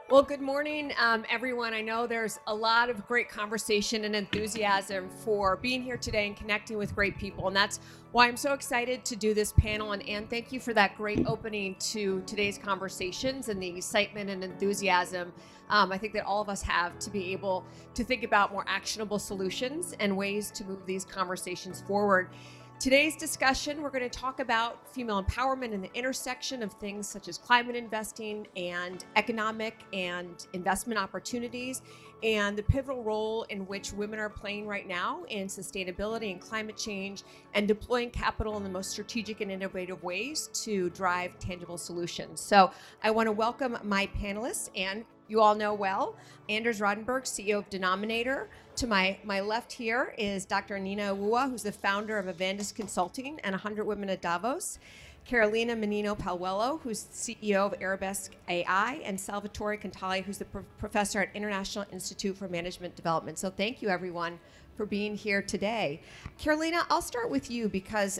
Well, good morning, everyone. I know there's a lot of great conversation and enthusiasm for being here today and connecting with great people. And that's why I'm so excited to do this panel. And Anne, thank you for that great opening to today's conversations and the excitement and enthusiasm I think that all of us have to be able to think about more actionable solutions and ways to move these conversations forward. Today's discussion, we're going to talk about female empowerment and the intersection of things such as climate investing and economic and investment opportunities, and the pivotal role in which women are playing right now in sustainability and climate change, and deploying capital in the most strategic and innovative ways to drive tangible solutions. So I want to welcome my panelists, and you all know well, Anders Rodenberg, CEO of Denominator. To my left here is Dr. Nina Awuah, who's the founder of Avandis Consulting and 100 Women at Davos. Carolina Menino-Paluelo, who's CEO of Arabesque AI, and Salvatore Cantali, who's the professor at International Institute for Management Development. So thank you, everyone, for being here today. Carolina, I'll start with you because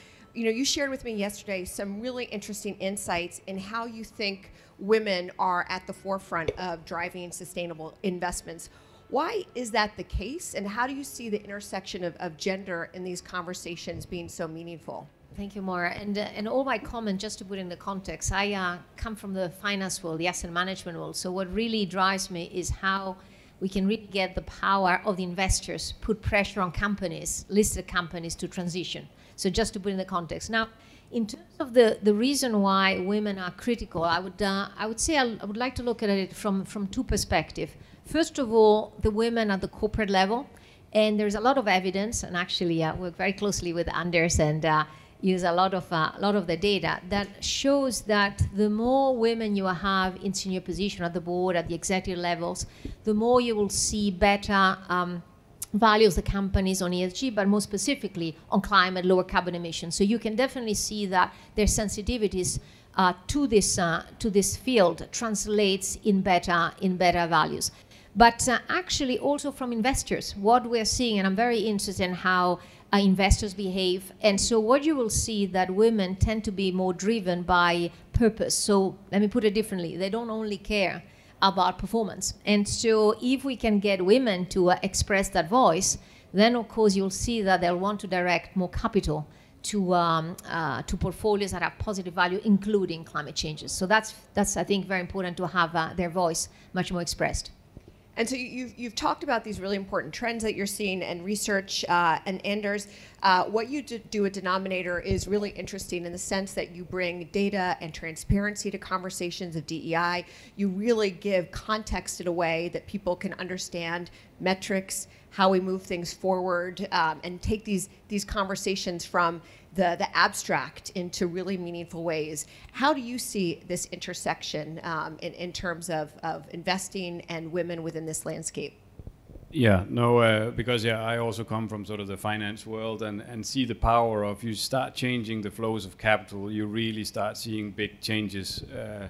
you shared with me yesterday some really interesting insights in how you think women are at the forefront of driving sustainable investments. Why is that the case, and how do you see the intersection of gender in these conversations being so meaningful? Thank you, Maura. And all my comments, just to put in the context, I come from the finance world, the asset management world. So what really drives me is how we can really get the power of the investors, put pressure on companies, listed companies, to transition. So just to put in the context. Now, in terms of the reason why women are critical, I would say I would like to look at it from two perspectives. First of all, the women at the corporate level, and there's a lot of evidence, and actually I work very closely with Anders and use a lot of the data that shows that the more women you have in senior position at the board, at the executive levels, the more you will see better values the companies on ESG, but more specifically on climate, lower carbon emissions. So you can definitely see that their sensitivities to this field translates in better values. But actually also from investors, what we're seeing, and I'm very interested in how investors behave. And so what you will see that women tend to be more driven by purpose. So let me put it differently. They don't only care about performance. And so if we can get women to express that voice, then of course you'll see that they'll want to direct more capital to portfolios that have positive value, including climate changes. So that's I think very important to have their voice much more expressed. And so you've talked about these really important trends that you're seeing and research, and Anders, what you do at Denominator is really interesting in the sense that you bring data and transparency to conversations of DEI. You really give context in a way that people can understand metrics, how we move things forward, and take these conversations from the abstract into really meaningful ways. How do you see this intersection in terms of investing and women within this landscape? Yeah, no, because I also come from sort of the finance world and see the power of you start changing the flows of capital, you really start seeing big changes.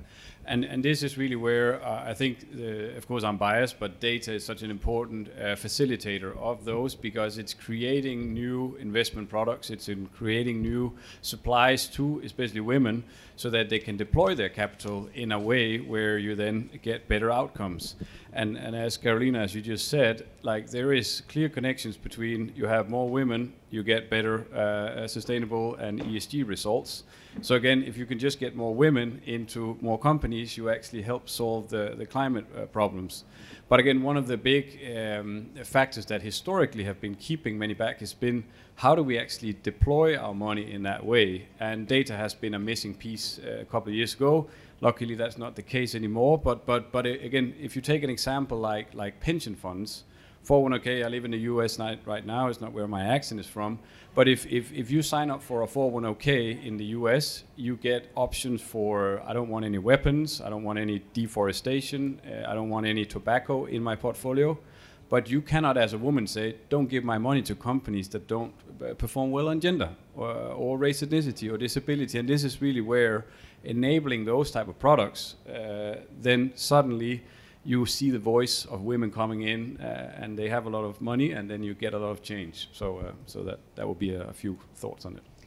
And this is really where I think, of course I'm biased, but data is such an important facilitator of those, because it's creating new investment products, it's in creating new supplies to especially women, so that they can deploy their capital in a way where you then get better outcomes. And as Carolina, as you just said, like there is clear connections between you have more women, you get better sustainable and ESG results. So again, if you can just get more women into more companies, you actually help solve the climate problems. But again, one of the big factors that historically have been keeping many back has been how do we actually deploy our money in that way? And data has been a missing piece a couple of years ago. Luckily, that's not the case anymore. But again, if you take an example like pension funds, 401k, I live in the US right now, it's not where my accent is from, but if you sign up for a 401k in the US, you get options for, I don't want any weapons, I don't want any deforestation, I don't want any tobacco in my portfolio, but you cannot as a woman say, don't give my money to companies that don't perform well on gender or race, ethnicity or disability. And this is really where enabling those type of products, then suddenly you see the voice of women coming in, and they have a lot of money, and then you get a lot of change. So that would be a few thoughts on it.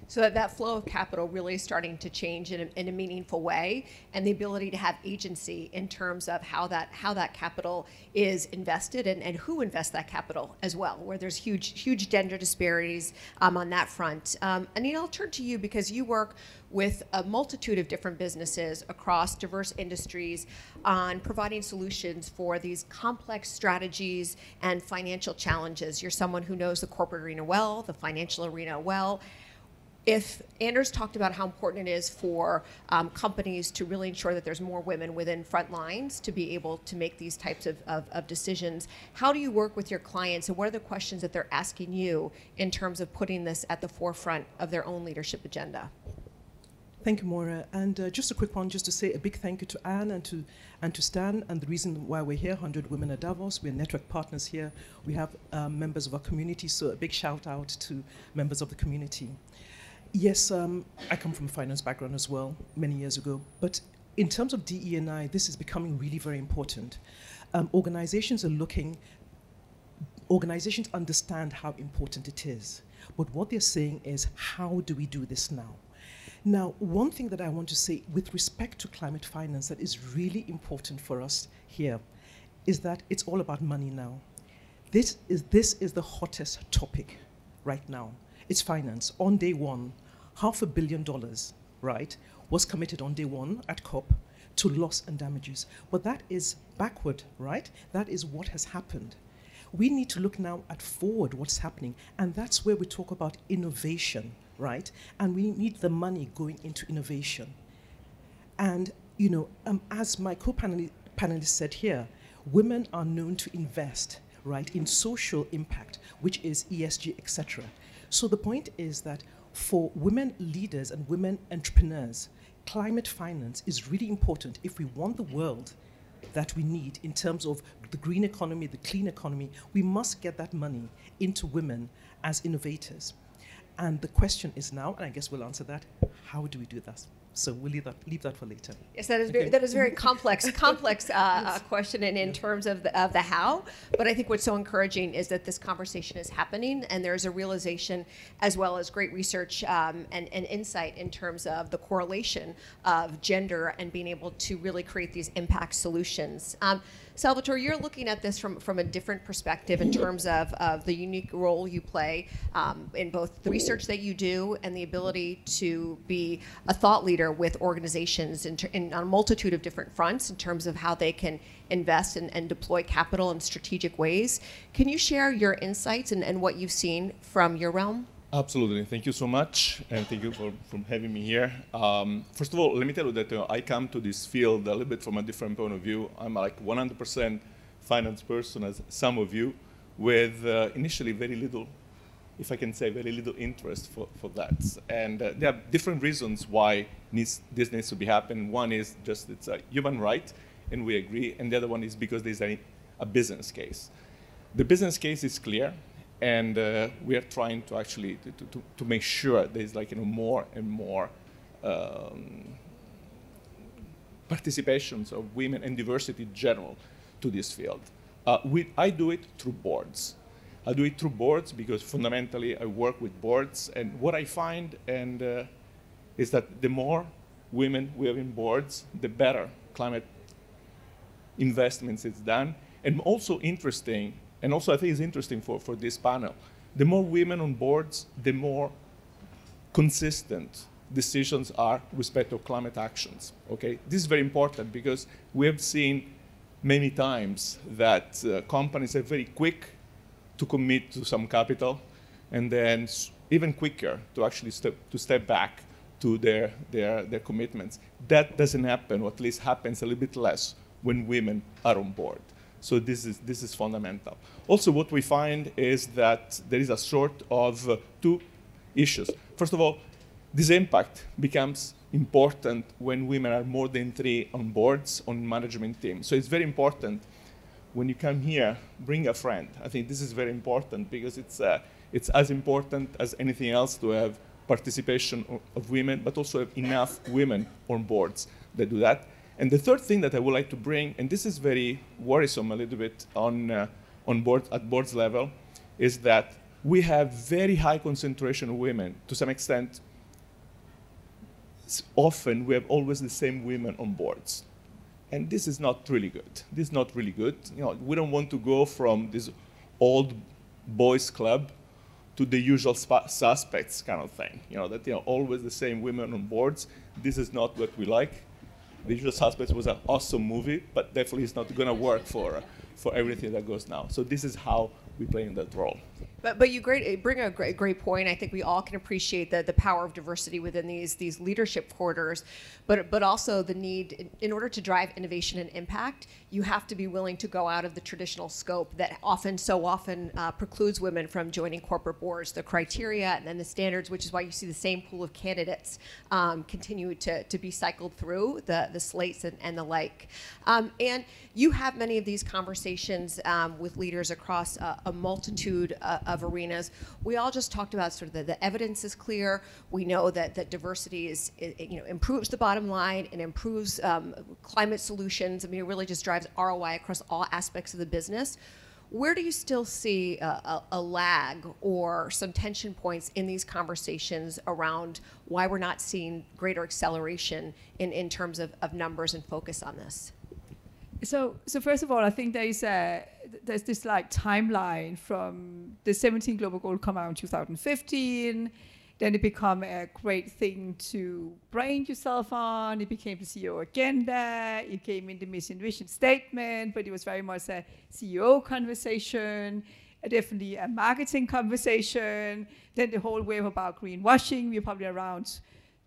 So that flow of capital really is starting to change in a meaningful way, and the ability to have agency in terms of how that capital is invested and who invests that capital as well, where there's huge gender disparities on that front. Anita, I'll turn to you because you work with a multitude of different businesses across diverse industries on providing solutions for these complex strategies and financial challenges. You're someone who knows the corporate arena well, the financial arena well. If Anders talked about how important it is for companies to really ensure that there's more women within front lines to be able to make these types of decisions, how do you work with your clients, and what are the questions that they're asking you in terms of putting this at the forefront of their own leadership agenda? Thank you, Maura. And just a quick one, just to say a big thank you to Anne and to Stan. And the reason why we're here, 100 Women at Davos, we're network partners here. We have members of our community, so a big shout out to members of the community. Yes, I come from a finance background as well, many years ago. But in terms of DE&I, this is becoming really very important. Organizations understand how important it is. But what they're saying is, how do we do this now? Now, one thing that I want to say with respect to climate finance that is really important for us here is that it's all about money now. This is the hottest topic right now. It's finance. On day one, $500 million, right, was committed on day one at COP to loss and damages. But that is backward, right? That is what has happened. We need to look now at forward, what's happening. And that's where we talk about innovation, right? And we need the money going into innovation. And, you know, as my co-panelist said here, women are known to invest, right, in social impact, which is ESG, etc. So the point is that for women leaders and women entrepreneurs, climate finance is really important if we want the world that we need in terms of the green economy, the clean economy. We must get that money into women as innovators. And the question is now, and I guess we'll answer that, how do we do that? So we'll leave that for later. Yes, that is very complex question in terms of the how. But I think what's so encouraging is that this conversation is happening, and there's a realization as well as great research and insight in terms of the correlation of gender and being able to really create these impact solutions. Salvatore, you're looking at this from a different perspective in terms of the unique role you play in both the research that you do and the ability to be a thought leader with organizations on a multitude of different fronts in terms of how they can invest and deploy capital in strategic ways. Can you share your insights and what you've seen from your realm? Absolutely. Thank you so much, and thank you for having me here. First of all, let me tell you that I come to this field a little bit from a different point of view. I'm like 100% finance person, as some of you, with initially very little, if I can say, very little interest for that. And there are different reasons why this needs to be happening. One is just it's a human right, and we agree. And the other one is because there's a business case. The business case is clear. And we are trying to actually to make sure there's like more and more participations of women and diversity in general to this field. I do it through boards. I do it through boards because fundamentally I work with boards, and what I find is that the more women we have in boards, the better climate investments is done, and also interesting. And also, I think it's interesting for this panel. The more women on boards, the more consistent decisions are with respect to climate actions. Okay, this is very important because we have seen many times that companies are very quick to commit to some capital, and then even quicker to actually step back to their commitments. That doesn't happen, or at least happens a little bit less when women are on board. So this is fundamental. Also, what we find is that there is a sort of two issues. First of all, this impact becomes important when women are more than 3 on boards, on management teams. So it's very important when you come here, bring a friend. I think this is very important because it's as important as anything else to have participation of women, but also have enough women on boards that do that. And the third thing that I would like to bring, and this is very worrisome a little bit at boards level, is that we have very high concentration of women, to some extent often we have always the same women on boards. And this is not really good. This is not really good. We don't want to go from this old boys club to the usual suspects kind of thing. That always the same women on boards. This is not what we like. The Usual Suspects was an awesome movie, but definitely it's not going to work for everything that goes now. So this is how we play in that role. But you bring a great point. I think we all can appreciate the power of diversity within these leadership corridors, but also the need, in order to drive innovation and impact, you have to be willing to go out of the traditional scope that so often precludes women from joining corporate boards. The criteria and then the standards, which is why you see the same pool of candidates continue to be cycled through the slates and the like. And you have many of these conversations with leaders across a multitude of arenas. We all just talked about sort of the evidence is clear. We know that diversity improves the bottom line and improves climate solutions. I mean, it really just drives ROI across all aspects of the business. Where do you still see a lag or some tension points in these conversations around why we're not seeing greater acceleration in terms of numbers and focus on this? So first of all, I think there's this like timeline from the 17 global goals come out in 2015. Then it became a great thing to brand yourself on. It became the CEO agenda. It came in the mission vision statement, but it was very much a CEO conversation, definitely a marketing conversation. Then the whole wave about greenwashing. We're probably around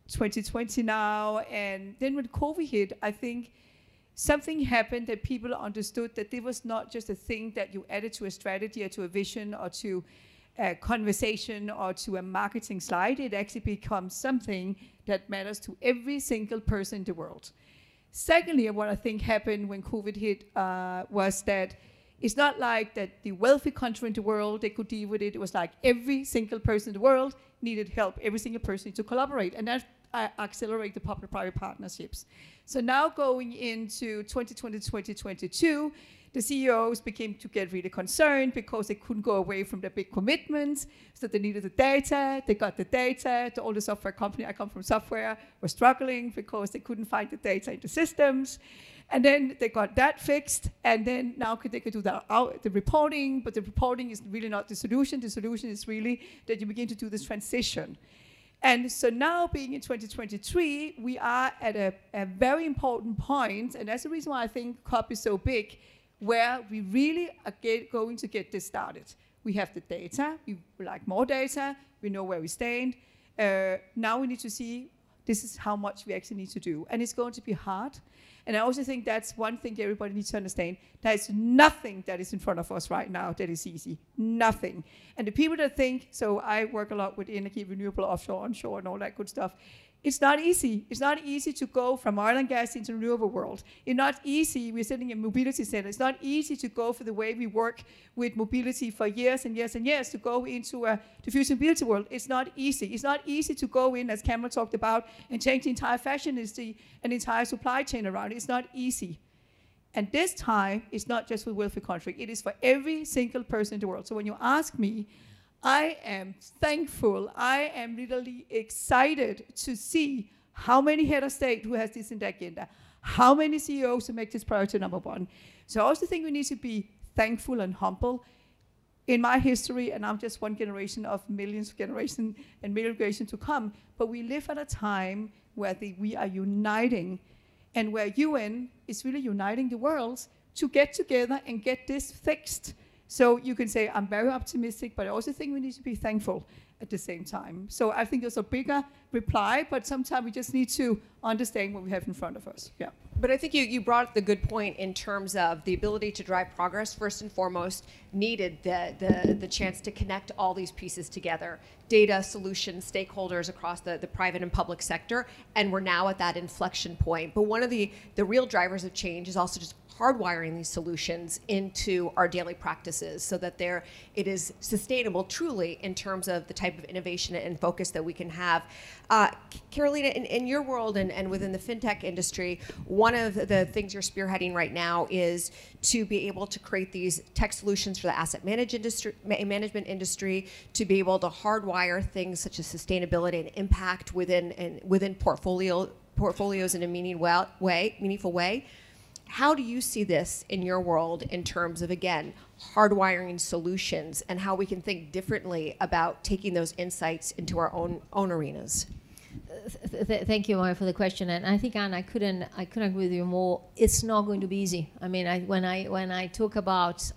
2020 now. And then when COVID hit, I think something happened that people understood that it was not just a thing that you added to a strategy or to a vision or to a conversation or to a marketing slide. It actually becomes something that matters to every single person in the world. Secondly, what I think happened when COVID hit was that it's not like that the wealthy country in the world, they could deal with it. It was like every single person in the world needed help. Every single person needed to collaborate. And that accelerate the public-private partnerships. So now going into 2020, 2022, the CEOs became to get really concerned because they couldn't go away from their big commitments. So they needed the data. They got the data. All the software company, I come from software, were struggling because they couldn't find the data in the systems. And then they got that fixed. And then now they could do the reporting, but the reporting is really not the solution. The solution is really that you begin to do this transition. And so now being in 2023, we are at a very important point, and that's the reason why I think COP is so big, where we really are going to get this started. We have the data, we like more data, we know where we stand. Now we need to see this is how much we actually need to do. And it's going to be hard. And I also think that's one thing everybody needs to understand. There is nothing that is in front of us right now that is easy. Nothing. And the people that think, so I work a lot with energy, renewable, offshore, onshore, and all that good stuff. It's not easy. It's not easy to go from oil and gas into the renewable world. It's not easy. We're sitting in mobility center. It's not easy to go for the way we work with mobility for years and years and years to go into the future mobility world. It's not easy. It's not easy to go in, as Cameron talked about, and change the entire fashion industry and the entire supply chain around it. It's not easy. And this time, it's not just for wealthy country. It is for every single person in the world. So when you ask me, I am thankful, I am literally excited to see how many head of state who has this in their agenda, how many CEOs who make this priority number one. So I also think we need to be thankful and humble. In my history, and I'm just one generation of millions of generations and million generations to come, but we live at a time where we are uniting and where UN is really uniting the world to get together and get this fixed. So you can say, I'm very optimistic, but I also think we need to be thankful at the same time. So I think there's a bigger reply, but sometimes we just need to understand what we have in front of us. Yeah. But I think you brought up the good point in terms of the ability to drive progress. First and foremost, needed the chance to connect all these pieces together, data, solutions, stakeholders across the private and public sector, and we're now at that inflection point. But one of the real drivers of change is also just hardwiring these solutions into our daily practices so that it is sustainable truly in terms of the type of innovation and focus that we can have. Carolina, in your world and within the fintech industry, one of the things you're spearheading right now is to be able to create these tech solutions for the asset management industry, to be able to hardwire things such as sustainability and impact within portfolios in a meaningful way. How do you see this in your world in terms of, again, hardwiring solutions and how we can think differently about taking those insights into our own arenas? Thank you, Maya, for the question. And I think, Anne, I couldn't agree with you more. It's not going to be easy. I mean, when I talk about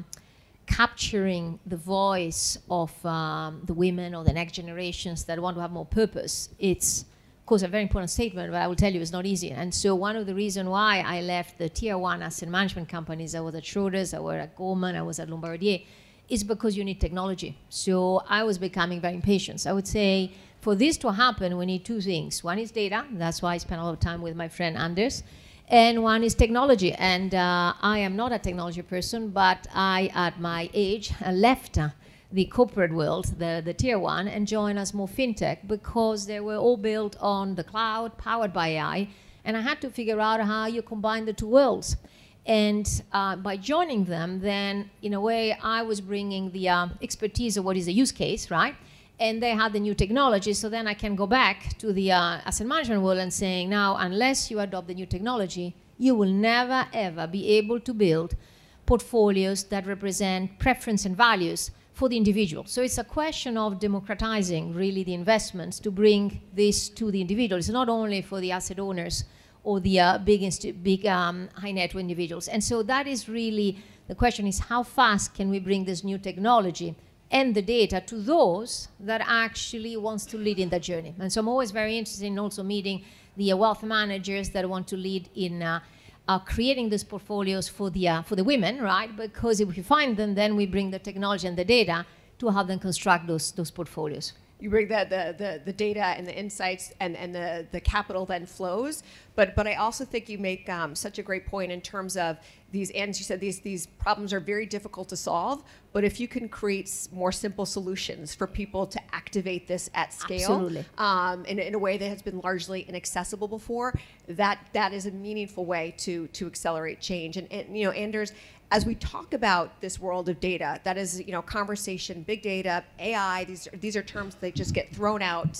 capturing the voice of the women or the next generations that want to have more purpose, it's, of course, a very important statement, but I will tell you it's not easy. And so one of the reasons why I left the tier one asset management companies, I was at Schroders, I was at Goldman, I was at Lombardier, is because you need technology. So I was becoming very impatient. So I would say for this to happen, we need two things. One is data. That's why I spent a lot of time with my friend Anders. And one is technology. And I am not a technology person, but I, at my age, left the corporate world, the tier one, and joined a small fintech because they were all built on the cloud, powered by AI. And I had to figure out how you combine the two worlds. And by joining them, then, in a way, I was bringing the expertise of what is a use case, right? And they had the new technology, so then I can go back to the asset management world and saying, now, unless you adopt the new technology, you will never, ever be able to build portfolios that represent preference and values for the individual. So it's a question of democratizing, really, the investments to bring this to the individual. It's not only for the asset owners or the big high net worth individuals. And so that is really, the question is, how fast can we bring this new technology and the data to those that actually wants to lead in that journey? And so I'm always very interested in also meeting the wealth managers that want to lead in creating these portfolios for the women, right? Because if we find them, then we bring the technology and the data to help them construct those portfolios. You bring the data and the insights and the capital then flows. But I also think you make such a great point in terms of these, and you said these problems are very difficult to solve, but if you can create more simple solutions for people to activate this at scale, in a way that has been largely inaccessible before, that is a meaningful way to accelerate change. And Anders, as we talk about this world of data, that is, conversation, big data, AI, these are terms that just get thrown out,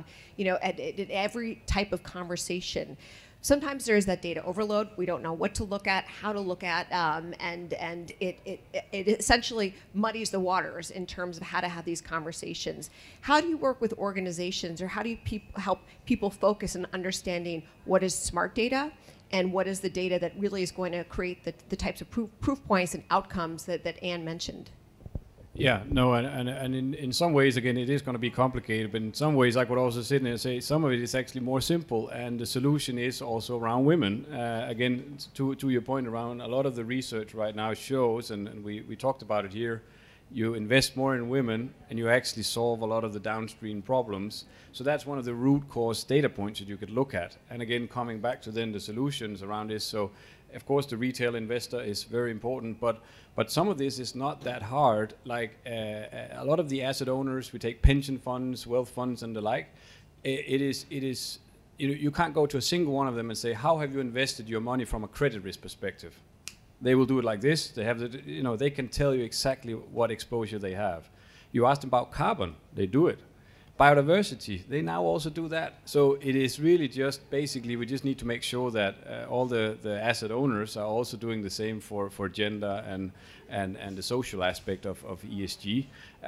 at every type of conversation. Sometimes there is that data overload. We don't know what to look at, how to look at, and it essentially muddies the waters in terms of how to have these conversations. How do you work with organizations, or how do you help people focus on understanding what is smart data and what is the data that really is going to create the types of proof points and outcomes that Anne mentioned? Yeah, no, and in some ways, again, it is going to be complicated, but in some ways I could also sit there and say some of it is actually more simple, and the solution is also around women. Again, to your point around, a lot of the research right now shows, and we talked about it here, you invest more in women and you actually solve a lot of the downstream problems. So that's one of the root cause data points that you could look at. And again, coming back to then the solutions around this, so of course the retail investor is very important, but some of this is not that hard. Like a lot of the asset owners, we take pension funds, wealth funds and the like, it is you can't go to a single one of them and say, how have you invested your money from a credit risk perspective? They will do it like this. They have they can tell you exactly what exposure they have. You ask them about carbon, they do it. Biodiversity, they now also do that. So it is really just basically, we just need to make sure that all the asset owners are also doing the same for gender and the social aspect of ESG.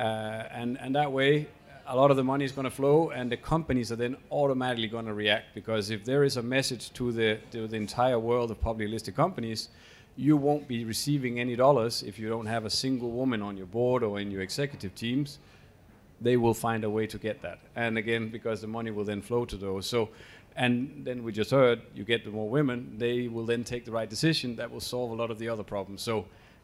And that way, a lot of the money is going to flow, and the companies are then automatically going to react, because if there is a message to the entire world of publicly listed companies, you won't be receiving any dollars if you don't have a single woman on your board or in your executive teams. They will find a way to get that. And again, because the money will then flow to those. So, and then we just heard, you get the more women, they will then take the right decision that will solve a lot of the other problems. So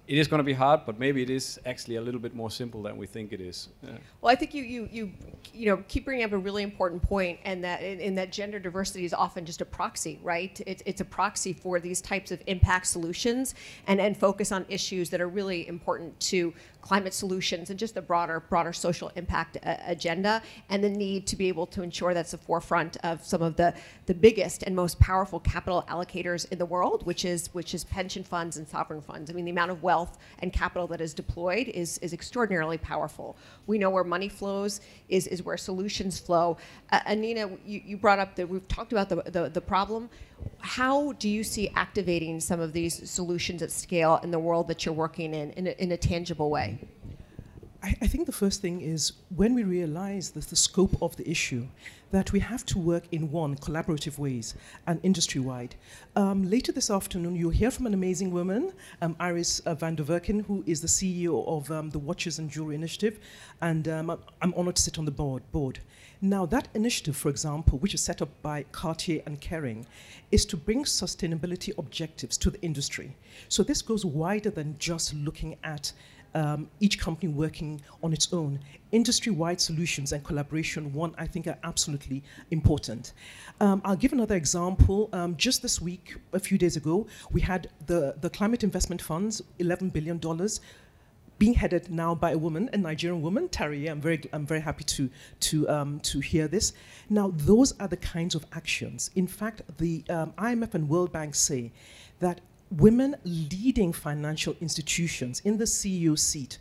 it is going to be hard, but maybe it is actually a little bit more simple than we think it is. Well, I think you keep bringing up a really important point, and that in that gender diversity is often just a proxy, right? It's a proxy for these types of impact solutions, and focus on issues that are really important to climate solutions and just the broader social impact agenda, and the need to be able to ensure that's the forefront of some of the biggest and most powerful capital allocators in the world, which is pension funds and sovereign funds. I mean, the amount of wealth and capital that is deployed is extraordinarily powerful. We know where money flows is where solutions flow. Anina, you brought up that we've talked about the problem. How do you see activating some of these solutions at scale in the world that you're working in a tangible way? I think the first thing is when we realize the scope of the issue, that we have to work in collaborative ways and industry-wide. Later this afternoon, you'll hear from an amazing woman, Iris van der Werken, who is the CEO of the Watches and Jewelry Initiative, and I'm honored to sit on the board. Now, that initiative, for example, which is set up by Cartier and Kering, is to bring sustainability objectives to the industry. So this goes wider than just looking at each company working on its own. Industry-wide solutions and collaboration, I think, are absolutely important. I'll give another example. Just this week, a few days ago, we had the Climate Investment Funds, $11 billion, being headed now by a woman, a Nigerian woman, Tariye. I'm very happy to hear this. Now, those are the kinds of actions. In fact, the IMF and World Bank say that women leading financial institutions in the CEO seat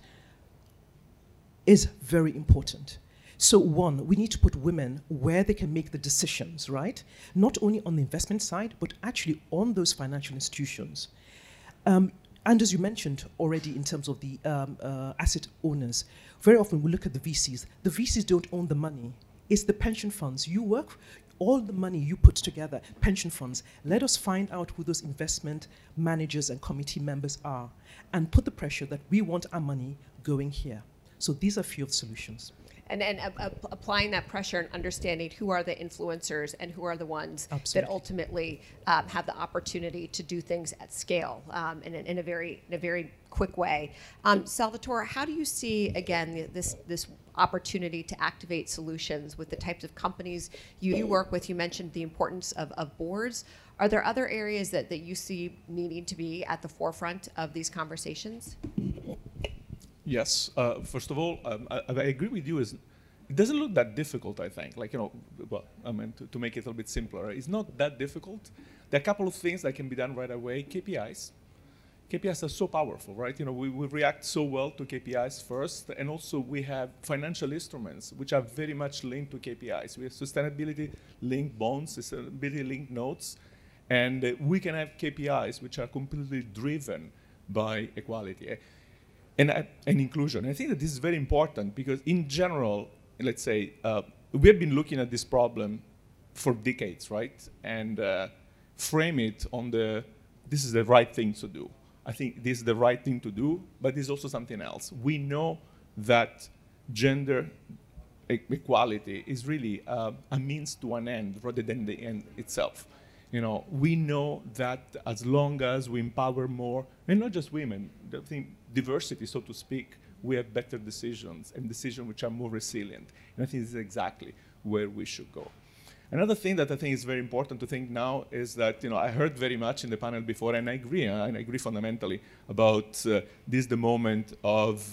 is very important. So one, we need to put women where they can make the decisions, right? Not only on the investment side, but actually on those financial institutions. And as you mentioned already in terms of the asset owners, very often we look at the VCs. The VCs don't own the money. It's the pension funds. All the money you put together, pension funds, let us find out who those investment managers and committee members are and put the pressure that we want our money going here. So these are a few of the solutions. And applying that pressure and understanding who are the influencers and who are the ones Absolutely. that ultimately have the opportunity to do things at scale in a very quick way. Salvatore, how do you see, again, this opportunity to activate solutions with the types of companies you work with? You mentioned the importance of boards. Are there other areas that you see needing to be at the forefront of these conversations? Yes. First of all, I agree with you. It doesn't look that difficult, I think. To make it a little bit simpler, it's not that difficult. There are a couple of things that can be done right away. KPIs. KPIs are so powerful, right? We react so well to KPIs first, and also we have financial instruments which are very much linked to KPIs. We have sustainability-linked bonds, sustainability-linked notes, and we can have KPIs which are completely driven by equality and inclusion. I think that this is very important because in general, let's say, we have been looking at this problem for decades, right? And frame it on this is the right thing to do. I think this is the right thing to do, but there's also something else. We know that gender equality is really a means to an end rather than the end itself. We know that as long as we empower more, and not just women, I think diversity, so to speak, we have better decisions and decisions which are more resilient. And I think this is exactly where we should go. Another thing that I think is very important to think now is that, I heard very much in the panel before, and I agree fundamentally about this is the moment of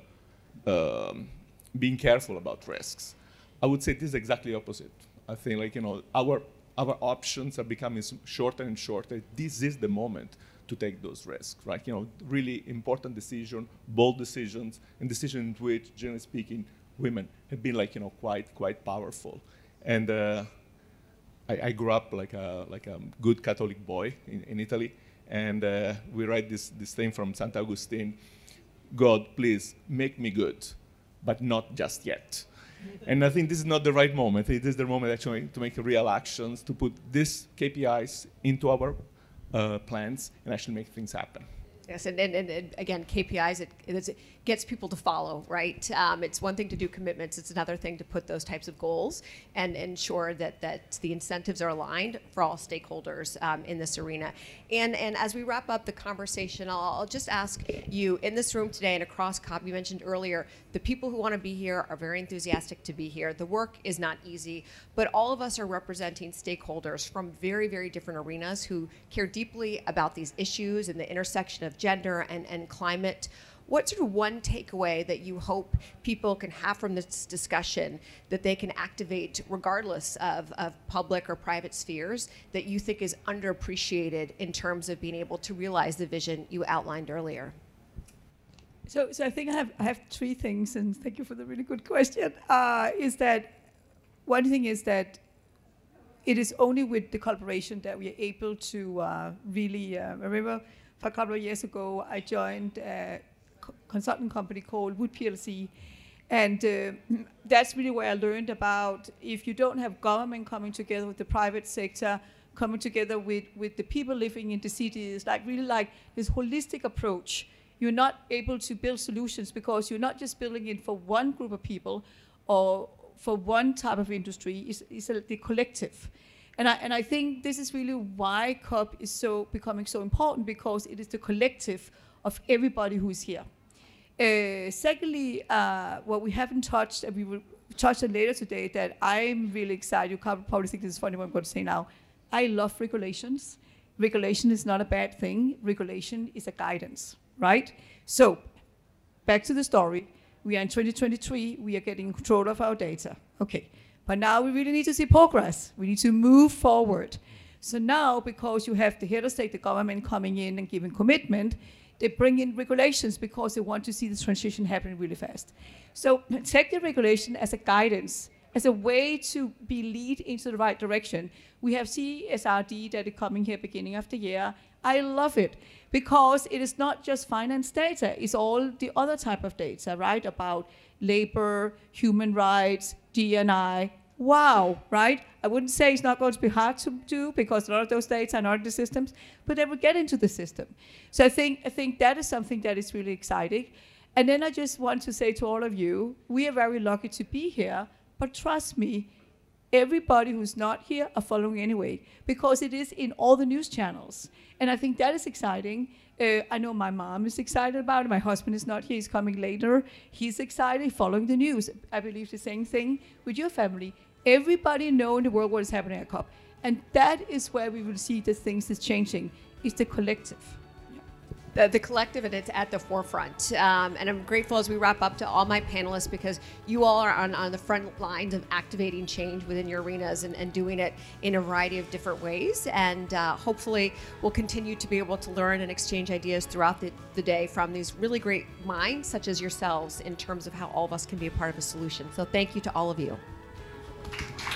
being careful about risks. I would say this is exactly the opposite. I think our options are becoming shorter and shorter. This is the moment to take those risks, right? Really important decision, bold decisions, and decisions in which, generally speaking, women have been quite powerful. And I grew up like a good Catholic boy in Italy, and we read this thing from St. Augustine: God, please make me good, but not just yet. And I think this is not the right moment. This is the moment actually to make real actions, to put these KPIs into our plans and actually make things happen. Yes, and again, KPIs, it gets people to follow, right? It's one thing to do commitments, it's another thing to put those types of goals and ensure that the incentives are aligned for all stakeholders in this arena. And as we wrap up the conversation, I'll just ask you, in this room today and across COP, you mentioned earlier, the people who want to be here are very enthusiastic to be here. The work is not easy, but all of us are representing stakeholders from very, very different arenas who care deeply about these issues and the intersection of gender and climate. What's sort of one takeaway that you hope people can have from this discussion that they can activate regardless of public or private spheres that you think is underappreciated in terms of being able to realize the vision you outlined earlier? So I think I have three things, and thank you for the really good question. Is that one thing is that it is only with the collaboration that we are able to really, I remember a couple of years ago, I joined a consulting company called Wood PLC. And that's really where I learned about if you don't have government coming together with the private sector, coming together with the people living in the cities, like really like this holistic approach, you're not able to build solutions because you're not just building it for one group of people or for one type of industry, it's the collective. And I think this is really why COP is becoming so important, because it is the collective of everybody who is here. Secondly, what we haven't touched, and we will touch on later today, that I'm really excited. You probably think this is funny what I'm going to say now. I love regulations. Regulation is not a bad thing. Regulation is a guidance, right? So, back to the story. We are in 2023. We are getting control of our data. Okay. But now we really need to see progress. We need to move forward. So now, because you have the head of state, the government coming in and giving commitment, they bring in regulations because they want to see the transition happening really fast. So take the regulation as a guidance, as a way to be lead into the right direction. We have CSRD that is coming here beginning of the year. I love it because it is not just finance data, it's all the other type of data, right? About labor, human rights, D&I. Wow, right? I wouldn't say it's not going to be hard to do because a lot of those data are not in the systems, but they will get into the system. So I think that is something that is really exciting. And then I just want to say to all of you, we are very lucky to be here, but trust me, everybody who's not here are following anyway, because it is in all the news channels. And I think that is exciting. I know my mom is excited about it. My husband is not here, he's coming later. He's excited, following the news. I believe the same thing with your family. Everybody knows in the world what is happening at COP. And that is where we will see the things that's changing. It's the collective. The collective, and it's at the forefront. And I'm grateful as we wrap up to all my panelists, because you all are on the front lines of activating change within your arenas and doing it in a variety of different ways. And hopefully we'll continue to be able to learn and exchange ideas throughout the day from these really great minds such as yourselves in terms of how all of us can be a part of a solution. So thank you to all of you.